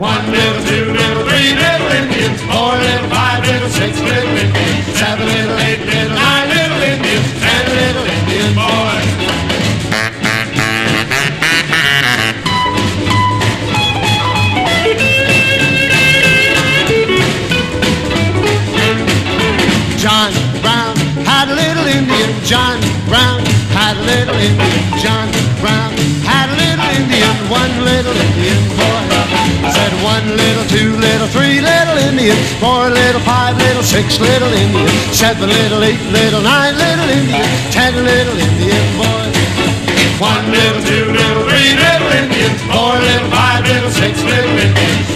One little, two little, three little Indians, four little, five little, six little Indians, seven little, eight little, nine little Indians, 10 little Indian boys. John Brown had a little Indian. John Brown had a little Indian. John Brown had a little Indian. One little Indian boy. Said one little, two little, three little Indians, four little, five little, six little Indians, seven little, eight little, nine little Indians, 10 little Indian boys. One little, two little, three little Indians, four little, five little, six little Indians,